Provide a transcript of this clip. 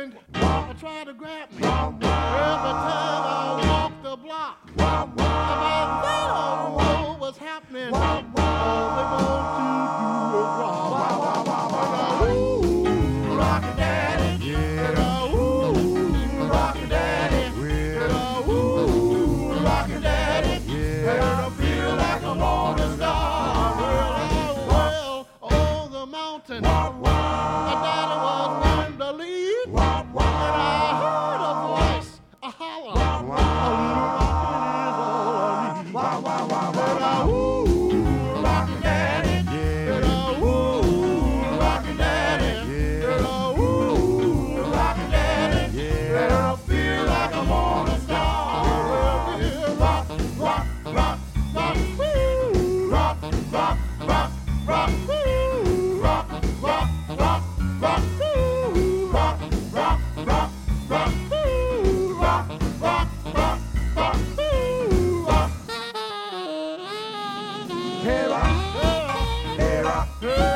women try to grab me. Every time I walk the block, about they don't know what's happening. All they want to do is rock. Ooh, rockin' daddy. Ooh, rockin' daddy. Ooh, rockin' daddy. And I feel like I'm on a star. Well, on the mountain, my daddy was in the lead, and I heard a voice, a holler, a little rockin' is all I need. Ooh, rockin' daddy, ooh, rockin' daddy, ooh, rockin' daddy, and I feel like I'm on a star. Well, rock, rock, rock, rock, woo, rock, rock, rock, rock, woo, rock, rock, rock, rock, woo, rock, rock, rock, rock, woo, rock, rock, rock, rock, woo, rock. Hey rock, hey rock, hey.